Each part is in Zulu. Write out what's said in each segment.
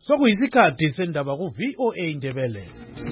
Sokuyisikhathi sendaba ku VOA Indebele.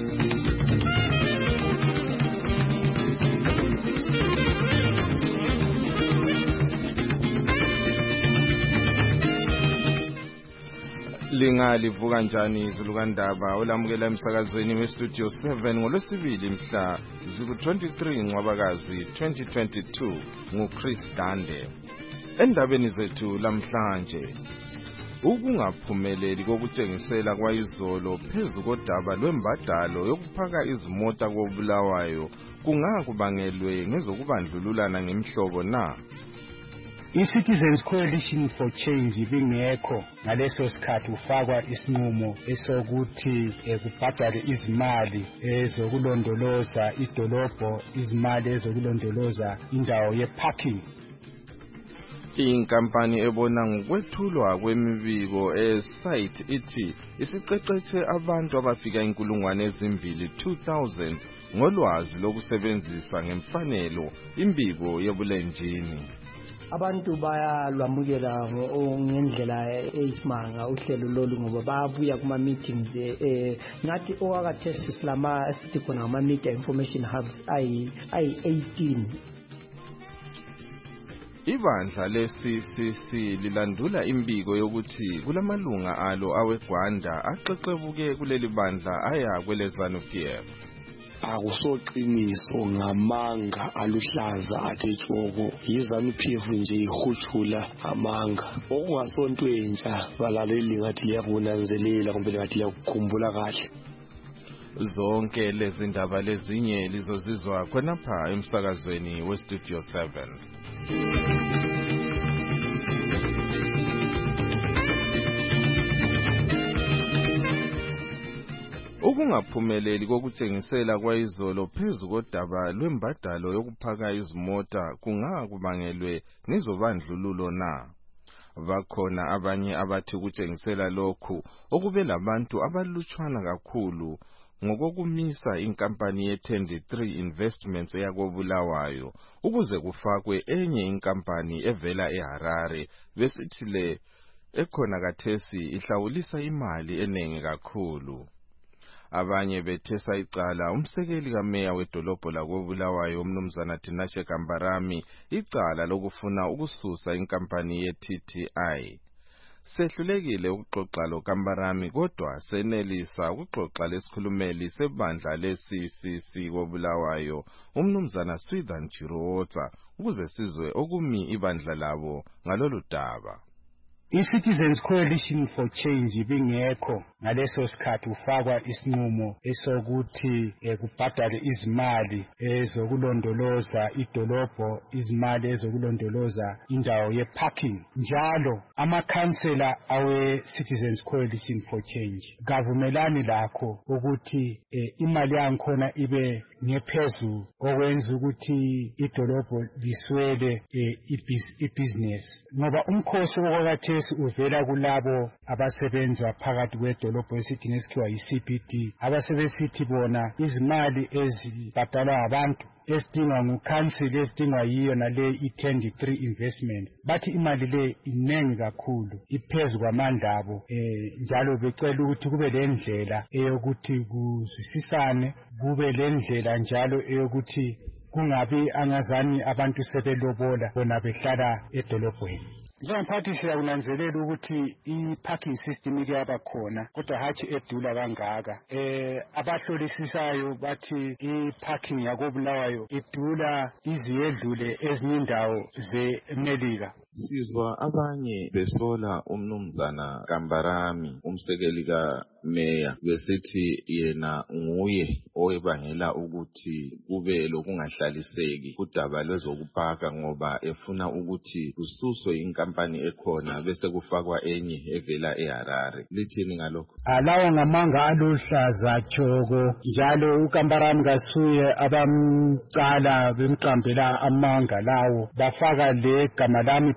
Lingalivuka njani izulu kandaba olamukela emsakazweni westudio 7 ngolwesibili mhla ziku-23 Ncwabakazi 2022 nguChris Dande. Endabeni zethu lamhlanje, ukungaphumeleli kokutshengisela kwayizolo phezu kodaba lwembadalo yokuphaka izimota koBulawayo kungakubangelwe ngezokubandlululana ngemihlobo na? I-Citizens Coalition for Change ibingekho ngaleso sikhathi ufakwa isinqumo esokuthi kubhadale izimali ezokulondoloza idolobho, izimali ezokulondoloza indawo ye-parking. Inkampani ebona ngokwethulwa kwemibiko esite ithi isiqeqeshe abantu abafika 2,000 ngolwazi lokusebenzisa ngemfanelo imbiko yebulenjini. Abantu bayalwamukela ngendlela eyisimanga uhlelo lolu ngoba babuya kuma meetings ngathi owakathesi silama sithi khona ngama media information hubs ayi 18. Ibandla le-CCC lilandula imbiko yokuthi kulamalunga alo awegwanda axexebuke kuleli bandla aya kweleZANU-PF. Akusoqiniso ngamanga aluhlaza athe tshoko, iZANU-PF nje ihutshula amanga. Okungasonto entsha balaleli ngathi liyakunanzelela kumbe ngathi liyakukhumbula kahle. Zonke lezi ndaba lezinye lizozizwa khonapha emsakazweni westudio 7. Ukungaphumeleli kokutshengisela kwayizolo phezu kodaba lwembadalo yokuphaka izimota kungakubangelwe ngezobandlululo na? Bakhona abanye abathi ukutshengisela lokhu okube labantu abalutshwana kakhulu ngokokumisa inkampani ye-10-3 Investments eyakoBulawayo ukuze kufakwe enye inkampani evela eHarare besithi le ekhona kathesi ihlawulisa imali enenge kakhulu. Abanye bethesa icala umsekeli kameya wedolobho lakoBulawayo umnumzana Tinashe Kambarami icala lokufuna ukususa inkampani ye-TTI. Sehlulekile ukuxoxa lo Kambarami kodwa senelisa ukuxoxa lesikhulumeli sebandla le-CCC koBulawayo umnumzana Swithan Chiroza ukuze sizwe okumi ibandla labo ngalolu daba. I-Citizens Coalition for Change ibingekho ngaleso sikhathi ufakwa isinqumo esokuthi kubhadale izimali ezokulondoloza idolobho, izimali ezokulondoloza indawo ye-parking. Njalo amakhansela awe-Citizens Coalition for Change kavumelani lakho ukuthi imali yankhona ibe ngephezulu okwenza ukuthi idolobho liswele ibhizinesi, ngoba umkhosi okwakathesi uvela kulabo abasebenza phakathi kwedolobho esithi ngesikhiwa yi-CBD, abasebesithi bona izimali ezibhadalwa abantu esidingwa ngukhansili esidingwa yiyo nale i-10-3 Investments bathi imali le inengi kakhulu iphezu kwamandla abo, njalo becela ukuthi kube lendlela eyokuthi kuzwisisane, kube lendlela njalo eyokuthi kungabi angazani abantu sebelobola bona behlala edolobheni. Njengomphathi siyakunanzelela ukuthi i-parking system ike yaba khona kodwa hatshi edula kangaka. Abahlolisisayo bathi i-parking yakoBulawayo idula iziyedlule ezinye indawo zeMelika. Sizwa abanye besola umnumzana Kambarami umsekeli kameya besithi yena nguye oyebangela ukuthi kube lokungahlaliseki kudaba lwezokupaka ngoba efuna ukuthi kususwe inkampani ekhona bese kufakwa enye evela eHarare. Lithini ngalokho? Alawo ngamanga aluhlaza tshoko, njalo uKambarami kasuye abamcala bemqambela amanga lawo bafaka le gama lami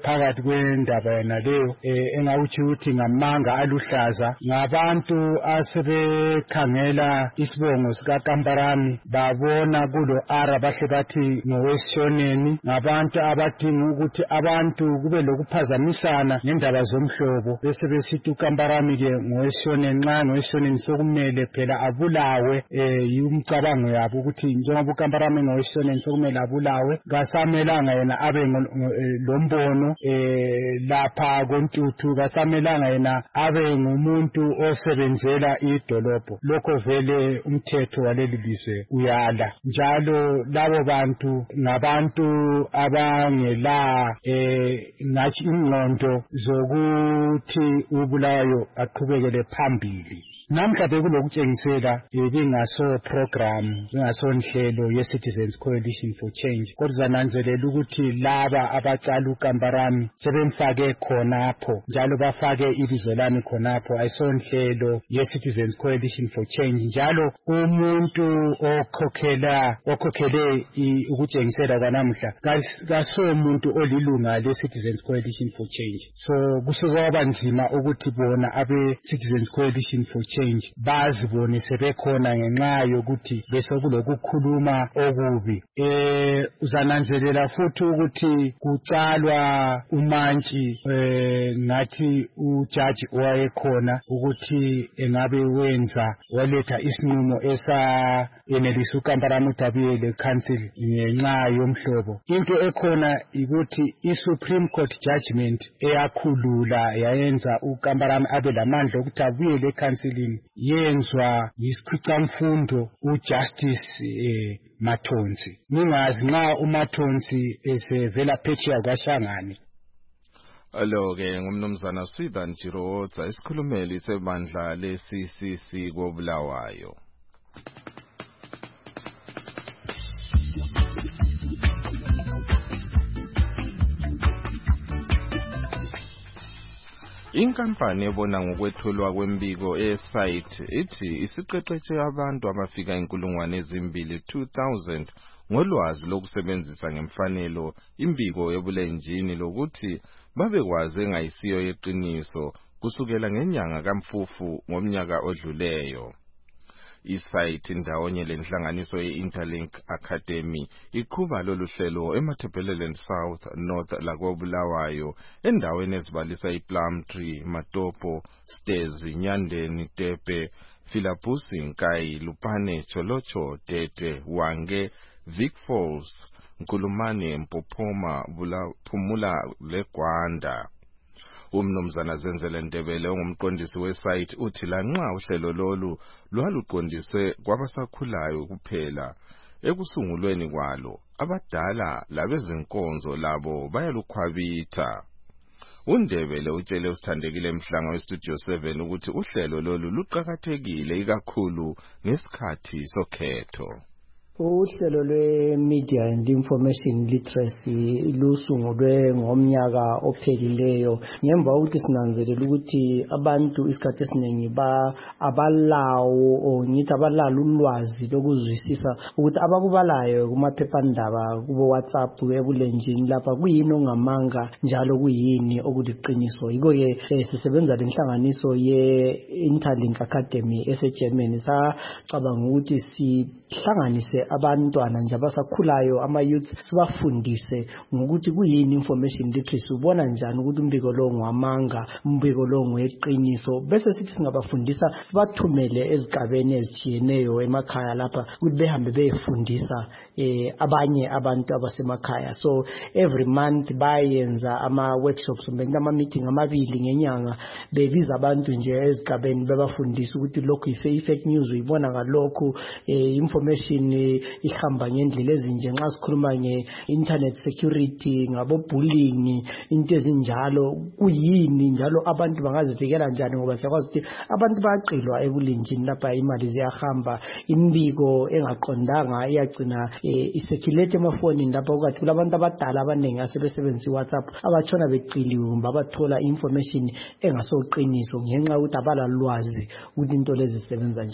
phakathi kwendaba yena leyo engawuthi ukuthi ngamanga aluhlaza ngabantu asebekhangela isibongo sika Kamparami babona kulo ara bahle bathi ngowesishoneni ngabantu abadinga ukuthi abantu kube lokuphazamisana ngendaba zomhlobo bese besithi uKamparami ke ngowesishoneni nxa ngowesishoneni sokumele phela abulawe umcabango yabo ukuthi njengoba uKamparami ngowesishoneni sokumele abulawe kasamelanga yena abe lombono lapha kontuthu kasamelanga yena abe ngumuntu osebenzela idolobho lokho vele umthetho waleli lizwe uyala njalo labo bantu ngabantu abangela ngathi ingqondo zokuthi ubulayo aqhubekele phambili namhla bekulokutshengisela bingaso program bingaso nhlelo ye Citizens Coalition for Change kodwa nanzelela ukuthi laba abacala uKamparami sebemfake khonapho njalo bafake ibizo lami khonapho ayisonhlelo ye Citizens Coalition for Change njalo umuntu okhokhele ukutshengisela kwanamhla kaso umuntu olilunga le Citizens Coalition for Change so kusokwaba nzima ukuthi bona abe Citizens Coalition for Change bazibone sebekhona ngenxa yokuthi bese kulokukhuluma okubi uzananzelela futhi ukuthi kucalwa umantshi ngathi ujaji owayekhona ukuthi engabe wenza waletha isinqumo enelisa uKamparami uDabiyele council ngenxa yomhlobo into ekhona ukuthi iSupreme Court judgment eyakhulula yayenza uKamparami abe lamandla ukuthi abuyele council yenzwa yisikhicamfundo uJustice Mathonsi ningazi nxa uMathonsi esevela phetsheya kwaShangane Alo-ke ngumnumzana Swithan Jirotsa isikhulumeli sebandla le-CCC koBulawayo. Inkampani ebona ngokwethulwa kwembiko e-site ithi isiqeqeshe abantu abafika 2,000 ngolwazi lokusebenzisa ngemfanelo imbiko yebulenjini lokuthi babekwazi engayisiyo yeqiniso kusukela ngenyanga kaMfufu ngomnyaka odluleyo. Isite ndawonye lenhlanganiso ye-Interlink Academy iqhuba lolu hlelo eMatabeleland South North lakoBulawayo endaweni ezibalisa iPlumtree, Matopo, Stezi, Nyandeni, Tepe, Filabusi, Nkayi, Lupane, Cholocho, Tete, Wange, Vic Falls, Nkulumane, Mpophoma, Phumula leGwanda. Umnumzana Zenzele Ndebele ongumqondisi wesite uthi lanxa uhlelo lolu lwaluqondiswe kwabasakhulayo kuphela ekusungulweni kwalo abadala labezinkonzo labo bayalukhwabitha. uNdebele utshele usithandekile emhlanga westudio 7 ukuthi uhlelo lolu luqhakathekile ikakhulu ngesikhathi sokhetho. Uhlelo lwe-Media and Information Literacy lusungulwe ngomnyaka ophelileyo ngemva kokuthi sinanzelela ukuthi abantu isikhathi esiningi abalawo ngithi abalalo ulwazi lokuzwisisa ukuthi abakubalayo kumaphephandaba kubo WhatsApp ebulenjini lapha kuyini ongamanga njalo kuyini okuliqiniso. Yiko-ke sisebenza lenhlanganiso ye-Interlink Academy eseGermany sacabanga ukuthi sihlanganise abantwana nje abasakhulayo ama-youth sibafundise ngokuthi kuyini information literacy ubona njani ukuthi umbiko lo ngwamanga umbiko lo ngweqiniso bese sithi singabafundisa sibathumele ezigabeni ezitshiyeneyo emakhaya lapha ukuthi behambe beyefundisa abanye abantu abasemakhaya. So every month bayenza ama-workshops ama-meeting amabili ngenyanga bebiza abantu nje ezigabeni bebafundisa ukuthi lokhu i-fake news uyibona ngalokhu information ihamba ngendlela ezinje nxa sikhuluma nge-internet security ngabo-bullying into ezinjalo kuyini njalo abantu bangazivikela njani ngoba siyakwazi ukuthi abantu bayaqilwa ebulenjini lapha imali ziyahamba imbiko engaqondanga iyagcina isirculate emafonini lapha ukuthi kulabantu abadala abaningi asebesebenzisa iWhatsApp abatshona beqiliwe kumbe abathola information engasoqiniso ngenxa ukuthi abalalwazi ukuthi into lezi zisebenza njani.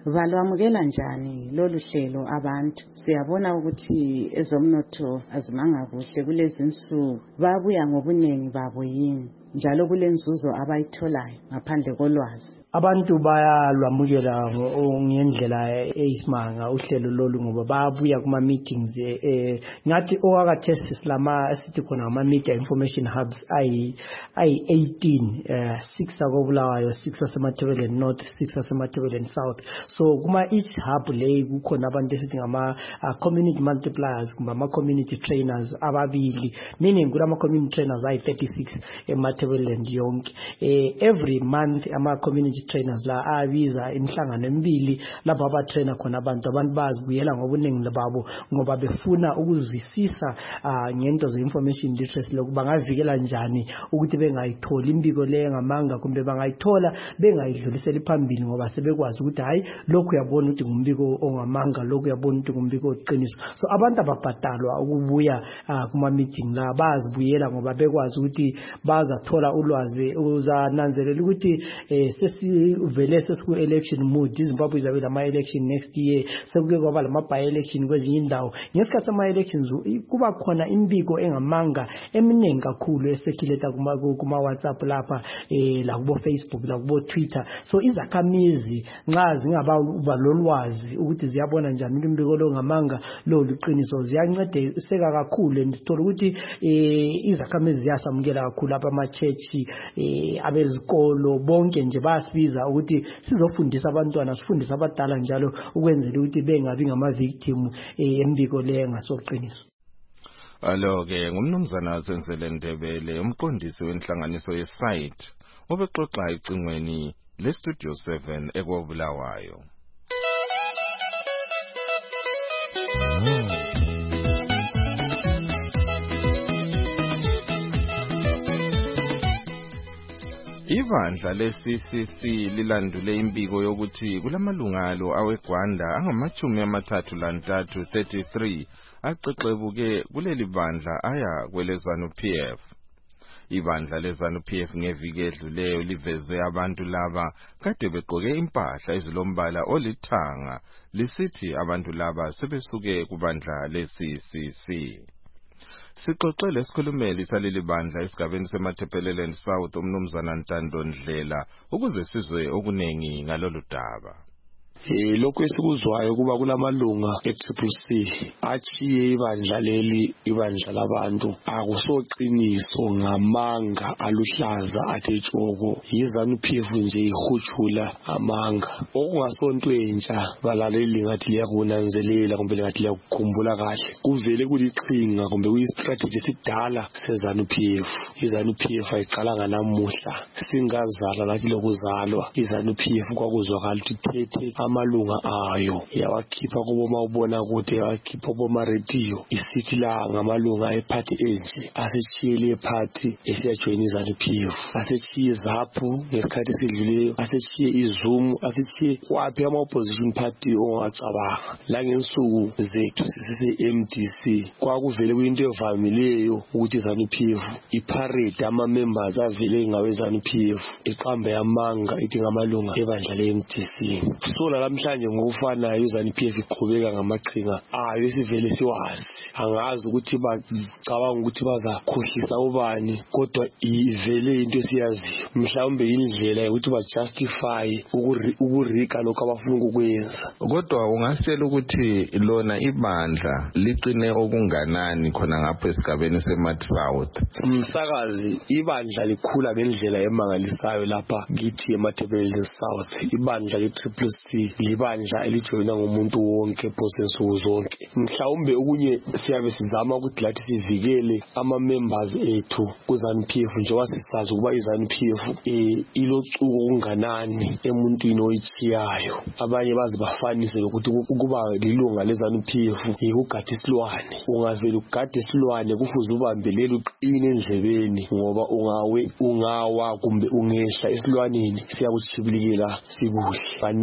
balwamukela njani lolu hlelo abantu? Siyabona ukuthi ezomnotho azimanga kuhle kulezi insuku, babuya ngobuningi babo yini njalo kulenzuzo abayitholayo ngaphandle kolwazi? Abantu bayalwamukela ngendlela eyisimanga uhlelo lolu ngoba babuya kuma meetings ngathi owakathesi silama sithi khona ama media information hubs ay 18 6 akobulawayo 6 asemathebeleni north 6 asemathebeleni south. So kuma each hub le kukhona abantu esithi ngama community multipliers kumbe ama community trainers ababili, meaning kulama community trainers ay 36 emathebeleni yonke. Every month ama community trainers la abiza imihlangano emibili lapho abatrainer khona abantu bazibuyela ngobuningi babo ngoba befuna ukuzwisisa ngento ze information literacy lokuba bangavikela njani ukuthi bengayitholi imbiko le ngamanga kumbe bangayithola bengayidlulisela phambili ngoba sebekwazi ukuthi hayi lokhu yabona ukuthi ngumbiko ongamanga, lokhu yabona ukuthi ngumbiko oqiniso. So abantu ababhatalwa ukubuya kuma meeting la bazibuyela ngoba bekwazi ukuthi bazathola ulwazi, uzananzelela ukuthi vele sesiku election mood, iZimbabwe izabe lama election next year, sekuke kwaba lama by election kwezinye indawo. Ngesikhathi sama elections kuba khona imbiko engamanga eminingi kakhulu esekileta kuma WhatsApp lapha la kubo Facebook la kubo Twitter. So izakhamizi nxa zingaba lolwazi ukuthi ziyabona njani imbiko lo ngamanga lo liqiniso ziyancediseka kakhulu, ndithola ukuthi izakhamizi ziyasamukela kakhulu lapha ama church abezikolo bonke nje basibiza ukuthi sizofundisa abantwana, sifundisa abadala njalo ukwenzela ukuthi bengabi ngama victim embiko le ngasoqiniso. Alo-ke ngumnumzana Zenzele Ndebele, umqondisi wenhlanganiso ye-site obexoxa ecingweni le-Studio 7 ekobulawayo. Ibandla le-CCC lilandule imbiko yokuthi kulamalungalo awegwanda angama-33 axexebuke kuleli bandla aya kwele-ZANU-PF. Ibandla le-ZANU-PF ngeviki edluleyo liveze abantu laba kade begqoke impahla ezilombala olithanga lisithi abantu laba sebesuke kubandla le-CCC. Sixoxe lesikhulumeli saleli bandla esigabeni semathebeleni South umnumzana Ntando Ndlela ukuze sizwe okunengi ngalolu daba. Lokho esikuzwayo kuba kulamalunga e-CCC achiye ibandla leli, ibandla labantu akusoqiniso ngamanga aluhlaza athe tshoko, yiZANU-PF nje ihutshula amanga okungasonto entsha balaleli ngathi liyakunanzelela kumbe ngathi liyakukhumbula kahle. Kuvele kuliqhinga kumbe kuyistrategy esidala seZANU-PF. iZANU-PF ayiqala nganamuhla, singazalwa lathi lokuzalwa iZANU-PF kwakuzwakala ukuthi thethe amalunga ayo yawakhipha kubomabona kude, yawakhipha kuboma-radio isithi la ngamalunga ephathi enje asechiyele ephathi esiyajoyina iZANU-PF, asechiye ZAPU ngesikhathi esidluleyo, asechiye iZoom, asechiye kwaphi ama-opposition party ongacabanga. La ngensuku zethu sise-MDC kwakuvele kuyinto evamileyo ukuthi iZANU-PF iparade ama-members avele ngawe-ZANU-PF iqamba yamanga ithi ngamalunga ebandla le-MDC. So namhlanje ngokufanayo iZANU-PF iqhubeka ngamaqhinga ayo esivele siwazi. Angazi ukuthi bacabanga ukuthi bazakhohlisa ubani, kodwa ivele into esiyaziyo. Mhlawumbe indlela yokuthi bajustify ukurika lokho abafuna ukukwenza. Kodwa ungasitshela ukuthi lona ibandla liqine okunganani khona ngapho esigabeni seMath South? Umsakazi, ibandla likhula ngendlela emangalisayo lapha kithi eMathebeleni South. Ibandla le-CCC libandla elijoyina ngomuntu wonke phose nsuku zonke. Mhlawumbe okunye siyabe sizama ukuthi lathi sivikele ama-members ethu kuZANU-PF njengoba sisazi ukuba iZANU-PF ilocuko okunganani emuntwini oyichiyayo. Abanye bazibafanise lokuthi ukuba lilunga leZANU-PF yikugada isilwane. Ungavela ugada isilwane kufuze ubambelele uqine endlebeni ngoba ungawa kumbe ungehla esilwaneni siyakuchibilikela sikuhle. Baningi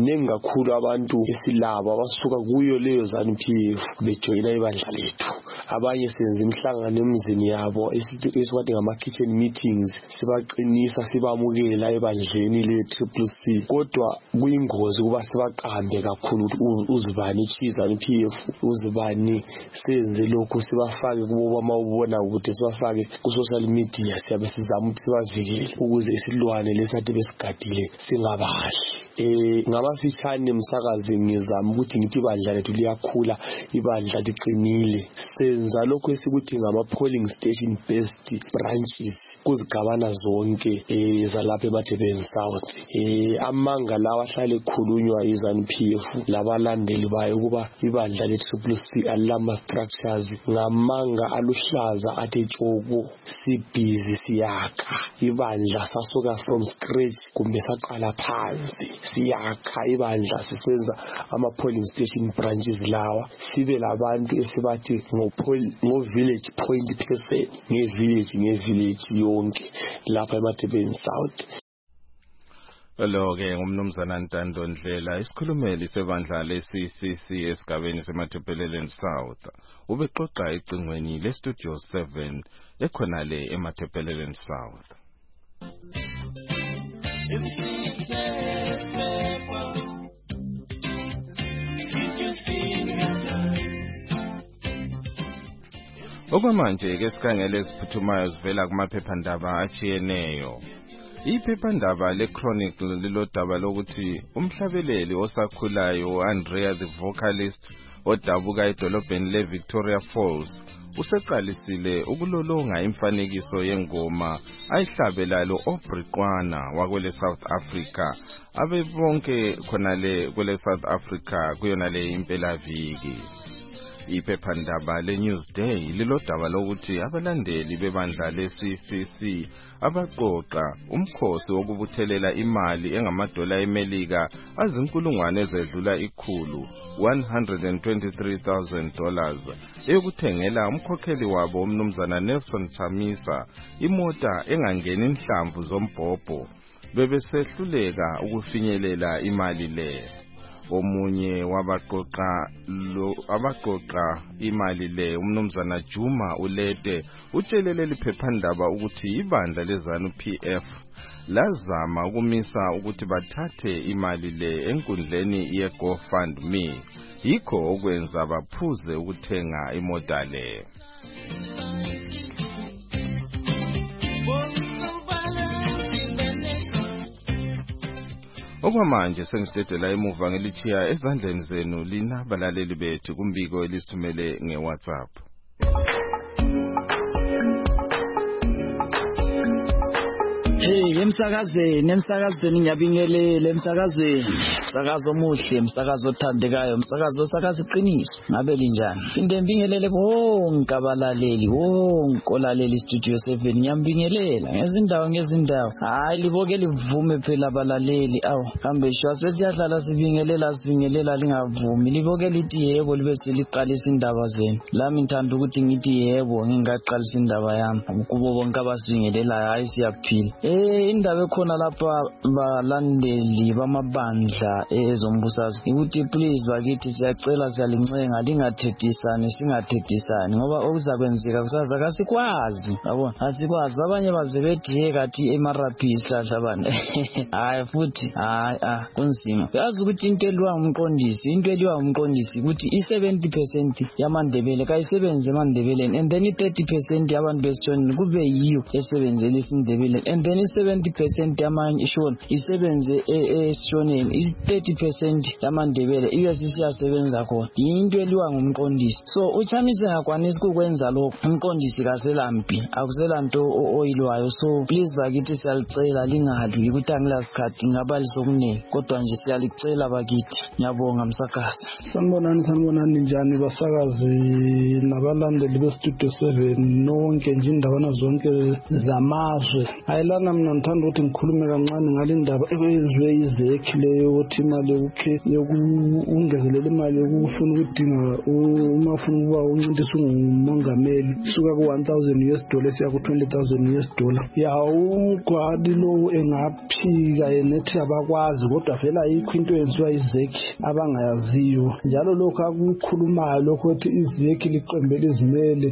kakhulu abantu esilabo abasuka kuyo leyo ZANU-PF bejoyina ibandla lethu. Abanye senza imihlangano emizini yabo esiwathi ngama-kitchen meetings, sibaqinisa sibamukela ebandleni le-CCC. Kodwa kuyingozi kuba sibaqambe kakhulu ukuthi uzibani i-ZANU-PF, uzibani senze lokhu, sibafake kubo bamawubona ukuthi sibafake ku-social media. Siyabe sizama ukuthi sibavikele ukuze isilwane lesathi besigadile singabahli. Ngamafitshane msakazi ngizama ukuthi ngithi ibandla lethu liyakhula, ibandla liqinile. Senza lokho esikuthi ngama-polling station based branches kuzigabana zonke zalapha eMadebeni South. Amanga lawa ahlale ekhulunywa iZANU-PF labalandeli bayo ukuba ibandla le-CCC alama structures ngamanga aluhlaza athe tshoko, sibhizi siyakha ibandla sasuka from scratch kumbe saqala phansi siyakha ibandla sisenza ama-polling station branches lawa, sibe labantu esibathi ngo-village point person nge-village yonke lapha eMadebeni South. Lo-ke ngumnumzana Ntando Ndlela, isikhulumeli sebandla le-CCC esigabeni seMatabeleland South. Ubexoxa ecingweni le-Studio 7 ekhonale eMatabeleland South. Okwamanje ke sikhangele esiphuthumayo sivela kumaphephandaba achiyeneyo. Iphephandaba le-Chronicle lilodaba lokuthi umhlabeleli osakhulayo Andrea the vocalist odabuka edolobheni le-Victoria Falls useqalisile ukulolonga imfanekiso yengoma ayihlabela lo-Aubrey Qwana wakwele South Africa abebonke khonale kwele South Africa kuyonale impelaviki. Iphephandaba le-Newsday lilodaba lokuthi abalandeli bebandla le-CCC abaqoqa umkhosi wokubuthelela imali engamadola eMelika azinkulungwane ezedlula ikhulu $123,000 eyokuthengela umkhokheli wabo umnumzana Nelson Chamisa imota engangeni inhlamvu zombhobho bebesehluleka ukufinyelela imali le. Omunye wabaqoqa imali le umnumzana Juma Ulete utshelele liphephandaba ukuthi ibandla leZANU-PF lazama ukumisa ukuthi bathathe imali le enkundleni ye-GoFundMe, yikho okwenza baphuze ukuthenga imota le. Okwamanje sengidedela emuva ngelichiya ezandleni zenu lina balaleli bethu kumbiko elisithumele ngeWhatsApp. Emsakazweni ngiyabingelele emsakazweni. Umsakazo omuhle, umsakazo othandekayo, umsakazo osakaza iqiniso. Ngabe linjani? Phinde ngibingelele bonke abalaleli, bonke olaleli Studio 7 ngiyambingelela ngezindawo. Hayi liboke livume phela abalaleli. Kambe shwa sesiyahlala sibingelela lingavumi. Liboke lithi yebo libe seliqalisa indaba zenu. Lami ngithanda ukuthi ngithi yebo ngingaqalisa indaba yami. Kubo bonke abasibingelelayo hayi siyaphila. Indaba ekhona lapha balandeli bamabandla ezombusazwe ukuthi please bakithi siyacela siyalincenga singathethisani ngoba okuzakwenzeka kusaza akasikwazi yabo asikwazi abanye bazebethi kathi emaraphi isihlahla abantu hayi futhi kunzima yazi ukuthi into eliwa umqondisi ukuthi i70% yamandebele kayisebenze emandebeleni and then i30% yabantu besishoni kube yiyo esebenzele isindebele and then 70% yamashoni isebenze esishoneni, 30% yamandebele ibe sisiyasebenza khona. Into eliwa ngumqondisi. So uChamisa ngakwanisa ukwenza lokho. Umqondisi kaselampi, akuselanto oyilwayo. So please bakithi siyalicela lingadli ukuthi angilasikhathi ngabali sokunene. Kodwa nje siyalicela bakithi. Ngiyabonga msakazi. Sanibonani njani basakazi nabalandeli beStudio 7 nonke nje indawana zonke zamazwe. Ayilana mina ngithanda ukuthi ngikhulume kancane ngale ndaba ekwenziwe izekhi leyo ukuthi imali yokungezelela imali yokufuna ukudinga uma ufuna ukuba uncintisa ungumongameli suka ku$1,000 siya ku$20,000. Ugwadi lowo engaphika nethi abakwazi kodwa vele ayikho into eyenziwa izekhi abangayaziyo. Njalo lokho akukhulumayo lokho ukuthi izekhi liqembele izimele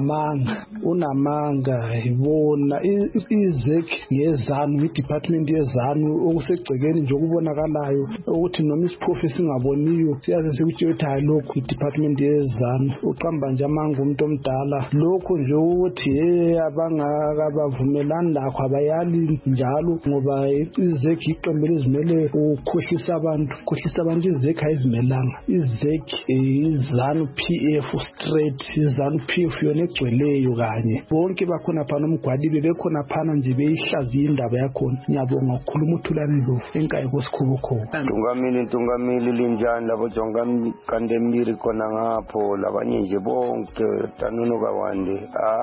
unamanga ibona izekhi yezanu idepartment yezanu okusegcekeni nje okubonakalayo ukuthi noma isiphofu singaboniyo siyaze sikutshela ukuthi hayi lokho idepartment yezanu uqamba nje amanga umuntu omdala lokho nje ukuthi abangakabavumelani lakho abayali njalo ngoba izekhi iqembele izimele ukhohlisa abantu izekhi ayizimelanga izekhi izanu PF straight izanu PF yona egcweleyo kanye bonke bakhona phana umgwadibe bekhona phana nje beyihlaziya indaba yakhona. Ngiyabonga ukukhuluma uThulani Ndlovu enkayi koSikhubukhulu. Tungamili linjani labo jonga kandembiri khona ngapho labanye nje bonke Tanono Kawande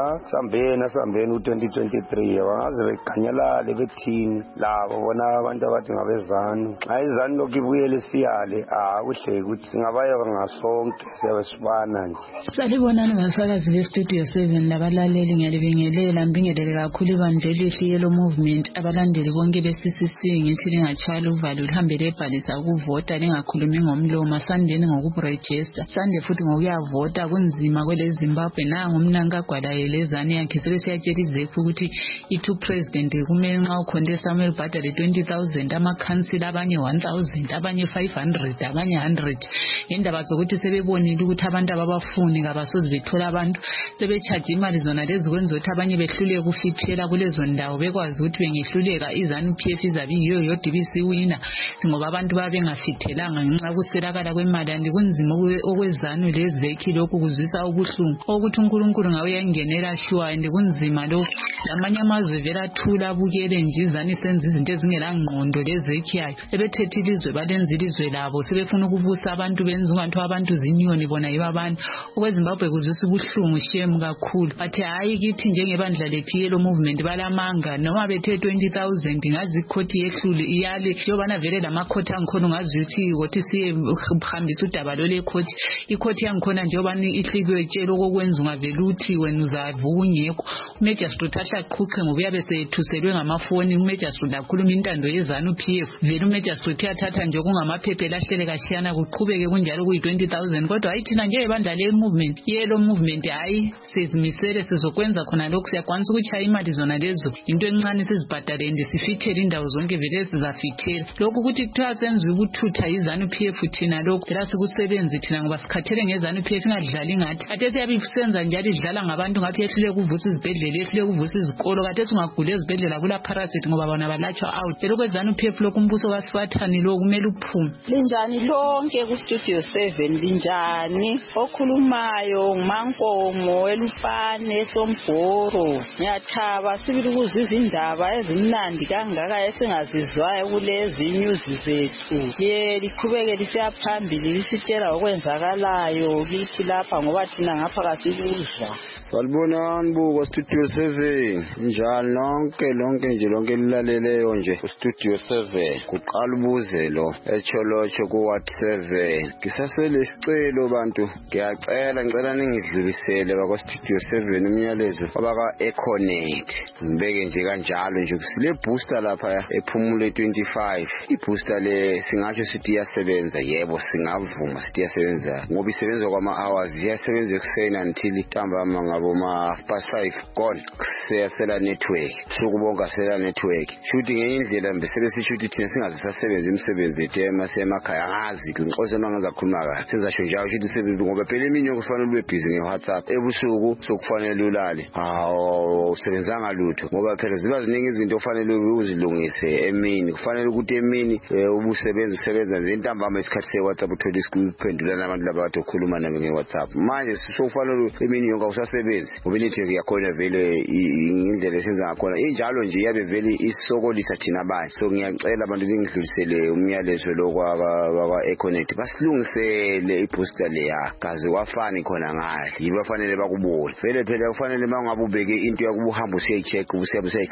sambeni u2023 abangaze beganyalale bethini labo bona abantu abathi ngabezanu ayizani lokubuyele siyale kuhle ukuthi singabaye ngasonke siyabe sibana nje. Salibonani ngasakazi beStudio 7 labalaleli ngiyalibingelela mbingelele kakhulu ibandla elihle Yellow Movement abalandeli bonke beCCC ngithi lingachwala uvalo lihambe lebhalisa ukuvota lingakhulumi ngomlomo sandeni ngokuregister sande futhi ngokuyavota kunzima kwele Zimbabwe nangu umnanka gwayelezane yakhe sebesiyatshela izekhu ukuthi i2 president kumele nxa ukhonde Samuel Bhatale 20,000 amakhansila abanye 1,000 abanye 500 abanye 100 indaba zokuthi sebebonile ukuthi abantu ababafuni kabasozi bethola abantu sebechaje imali zona lezi kwenza ukuthi abanye behluleke ukufithela kulezo ndawo bekwazi ukuthi bengehluleka izanu PF izabi yiyo yodibisi wina ngoba abantu babengafithelanga ngenxa yokuswelakala kwemali andikunzima okwezanu lezekhi lokhu kuzwisa ubuhlungu ukuthi uNkulunkulu ngawe yangenela shuwa andikunzima lokhu lamanye amazwe vela thula abukele nje izani senza izinto ezingelangqondo lezekhi yayo ebethethe ilizwe balenza ilizwe labo sebefuna ukubusa abantu benza ungathi abantu zinyoni bona yiba abantu okweZimbabwe kuzwisa ubuhlungu shame kakhulu bathi hayi kithi njengebandla lethi Yellow Movement balamanga noma bethe 20,000 ngazi ikhoti yehlule iyale yobana vele lamakhoti angikhona ngazi ukuthi siye uhambisa udaba lo lekhoti ikhoti yangikhona nje yobani ihlikiwe etshela okwenza ungavela uthi wena uzavuka ungekho uMagistrate ashaqhuqhe ngoba uyabe sethuselwe ngamafoni uMagistrate akhuluma intando yezanu PF vele uMagistrate uyathatha nje kungamaphephe lahlele kashiyana kuqhubeke kunjalo kuyi20,000 kodwa ayithina nje ebandla le Yellow Movement hayi sizimisele sizokwenza khona lokho siyakwanisa ukuchaya imali zona lezo into encane sizibhadalende sifithele indawo zonke vele sizafithela lokho ukuthi kuthiwa senze ubuthutha izanu PF thina lokho phela sikusebenzi thina ngoba sikhathele ngezanu PF ingadlali ngathi ade siyabe senza njalo idlala ngabantu ngaphi ehlule kuvusa izibhedlela ehlule kuvusa izikolo kade singagula ezibhedlela kula parasite ngoba bona balatshwa out phela kwezanu PF lokho umbuso kaSiwathani lo kumele uphume. Linjani lonke kuStudio 7 linjani okhulumayo nguMankomo Elufane Sombhoro ngiyathaba sibili ukuzwa izindaba ezimnandi kangaka esingazizwayo kulezi news zethu liqhubeke lisiya phambili lisitshela okwenzakalayo kithi lapha ngoba thina ngapha kasibuzwa. Salibonani buko Studio 7 njalo lonke nje lonke lilaleleyo nje Studio 7 kuqala ubuzelo echolocho ku WhatsApp 7 ngisasele isicelo bantu ngicela ningidlulisele bako Studio 7 umyalezo abaka Econet ngibeke nje kanjalo nje sile booster lapha ephumule 25 ibooster le singatsho sithi iyasebenza yebo singavuma sithi iyasebenza ngoba isebenza kwama hours iyasebenza ekuseni until ntambama ngabo ma 5 gone siyasela network sukubonga sela network shuthi ngenye indlela mbesebe sishuthi thina singazisasebenza imisebenzi yethu emakhaya ngazi inkosi mangaza khuluma kahle senzasho njalo shuthi sebenza ngoba phela eminye kufanele ube busy ngeWhatsApp ebusuku sokufanele ulale usebenzanga lutho ngoba phela ziba ziningi izinto ofanele uzilungise emini kufanele ukuthi emini usebenza nje intambama isikhathi seWhatsApp uthola isikuphendula nabantu laba bathi ukhuluma nabo ngeWhatsApp manje sokufanele emini yonke usasebenza ngoba network yakhona vele indlela esenza ngakhona injalo nje yabe vele isokolisa thina abanye so ngiyacela abantu bengidlulisele umyalezo lo kwa Econet basilungisele ibooster leya kaze wafani khona ngahle yiba fanele bakubone vele phela kufanele mangabe ubeke into yakubuhamba usiyecheck ubusiyabe usiyikhangela njalo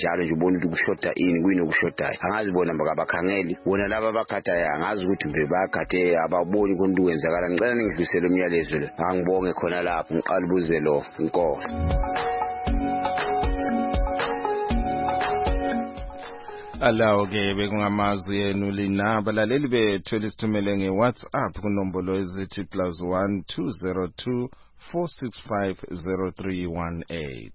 njalo nje ubona ukuthi kushoda ini kuyini okushodayo angazibona bakabakhangeli bona laba abakhathayo angazi ukuthi mbe bakhathe ababoni konke kwenzakala ngicela ningidlulisele umyalezo lo angibonge khona lapho ngiqala ubuze lo inkosi. Alawo ke bekungamazwi yenu lina balaleli bethu lisithumele ngeWhatsApp kunombolo ezithi +1 202 465 0318.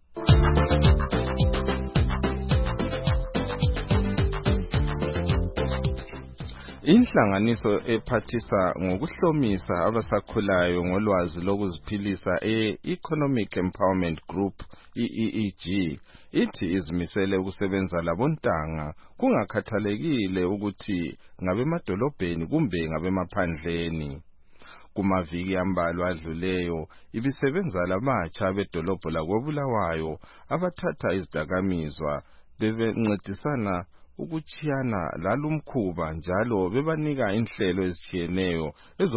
Inhlanganiso ephathisa ngokuhlomisa abasakhulayo ngolwazi lokuziphilisa Economic Empowerment Group EEG ithi izimisele ukusebenza labontanga kungakhathalekile ukuthi ngabemadolobheni kumbe ngabemaphandleni. Kumaviki ambalwa adluleyo ibisebenza lamatsha bedolobho lakoBulawayo abathatha izidakamizwa bebencedisana ukuchiyana lalumkhuba njalo bebanika inhlelo ezitshiyeneyo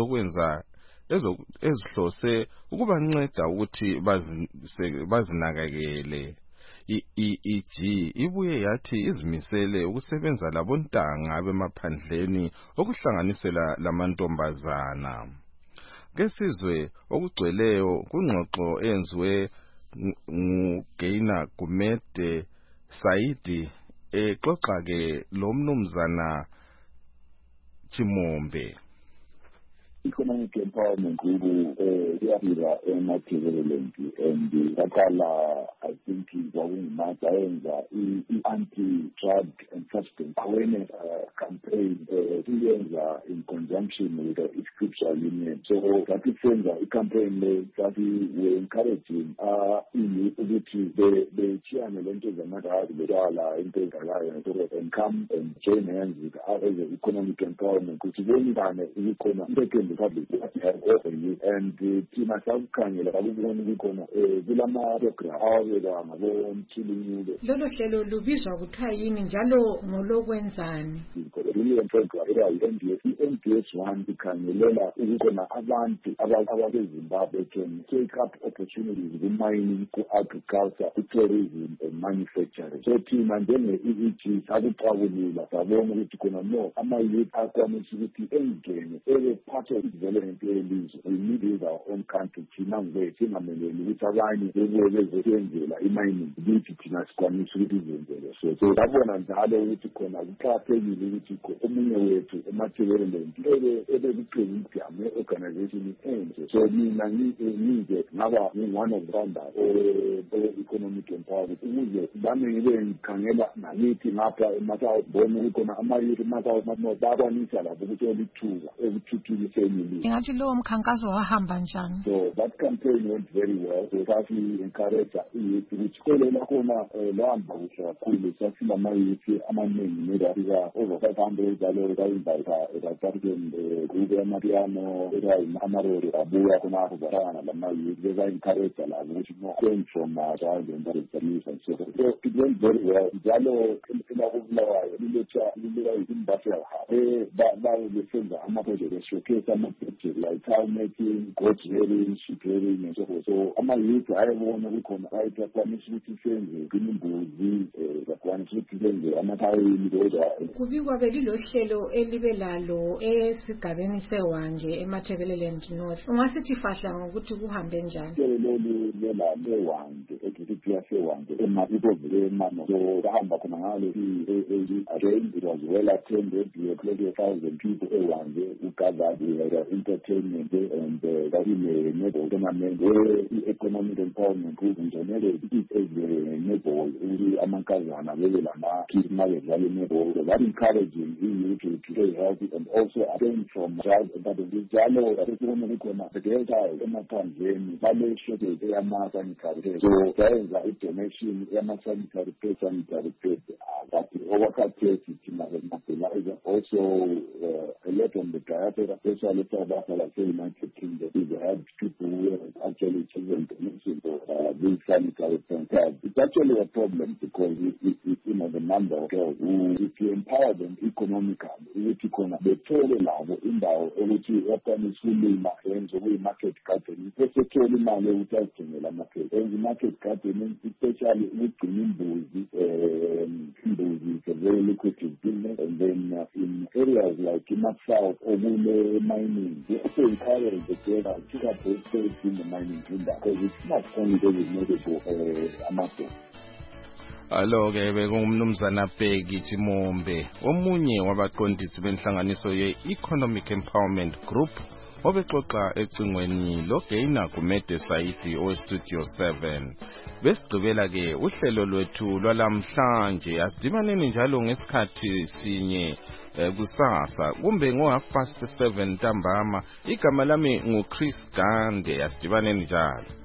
ezihlose ukubanceda ukuthi bazinakekele. EEG ibuye yathi izimisele ukusebenza labontanga abemaphandleni okuhlanganisela lamantombazana. Kesizwe okugcweleyo kungxoxo enziwe nguGeina Gumede Saidi exoxa ke lo mnumzana Chimombe. Economic Empowerment Group iyafika emathebeleleni and yaqala I think kwakungumayenza i-anti-drug and substance awareness campaign iyenza in conjunction with the scriptural union. So sathi senza i-campaign le sathi we encouraging ukuthi bechiyane lento zamadrug betwala into ezalayo and come and join hands with others economic empowerment ukuthi bonibane ikhona into public and thina sakukhangela kakubona ukukhona kulama program awabeka ngabomthilinyulo. Lolo hlelo lubizwa kuthiwa yini njalo ngolokwenzani? NDS 1 ikhangelela ukukhona abantu abaseZimbabwe can take up opportunities ku-mining, ku-agriculture, ku-tourism and manufacturing. So thina njenge-EEG sakuxakulula sabona ukuthi khona no ama-youth akwanisa ukuthi engene part of development yelizwe. We need it our own country thina ngibe singameleli ukuthi abanye bebuye bezosenzela i-mining ukuthi thina sikwanisa ukuthi izenzele. So sabona njalo ukuthi khona kuqakathekile ukuthi omunye wethu emathebeleleni ebekuqinisa ame-organization enje. So mina ngize ngaba one of founders economic empowerment ukuze bami ngibe ngikhangela nanithi ngapha emasouth bona ukukhona ama-youth emasouth bakwanisa lapho ukuthi olithuka ekuthuthukiseni. Ingathi lowo mkhankaso wahamba njani? So that campaign went very well. So sathi encourage i-youth ukuthi kole lakhona lahamba kuhle kakhulu. Sathi nama-youth amaningi nedafika over 500 jalo kayinvayita ebatarikeni group yamapiano amarori abuya khonapho barana lama-youth beza-encourage labo ukuthi no going from child and and so forth. So it went very well. Jalo elakobulawayo liletha imbasela besenza ama-project showcase ama-project like tile making, goat rearing, sheep rearing and so forth. So ama-youth ayebona kukhona ayakwanisa ukuthi senze imbuzi bakwanisa ukuthi senze amathayini kodwa kubikwa belilo hlelo elibe lalo esigabeni sewanje emathekeleleni North. Ungasithi fahla ngokuthi kuhambe njani? Lolu lewanje ekuthiwa sewanje emaibozile emano. So bahamba khona ngalo again it was well attended. We had 20,000 people ewanje ugathered with entertainment and that in the netball tournament where the economic empowerment group njenele it is the netball amankazana bebe lama kids mabedlala netball. So that encouraging you to stay healthy and also again from child njalo asibona kukhona delta emaphandleni bale shortage yama-sanitary. So sayenza i-donation yama-sanitary pad but overkhathesi fertilizer. Also, a lot on the diaspora, especially South Africa, like the United Kingdom. We had people who are actually choosing to use these sanitary pads. It's actually a problem because the number of girls who, if you empower them economically, bethole labo indawo ukuthi yakwanisa ulima yenze market gardening, besethole imali yokuthi azigcinele amaphepha. And market gardening, especially ukugcina imbuzi, is a very lucrative business. And then in areas like in the south or in mining, we also encourage the girls to have those space in the mining industry because it's not only designated for amaphepha. Alo-ke bekungumnumzana Bheki Chimombe, omunye wabaqondisi benhlanganiso ye-Economic Empowerment Group, obexoxa ecingweni loGaina Gumede Saidi oweStudio 7. Besigqibela-ke uhlelo lwethu lwalamhlanje, asidibaneni njalo ngesikhathi sinye kusasa, kumbe ngo-7:30 ntambama. Igama lami nguChris Gande, asidibaneni njalo.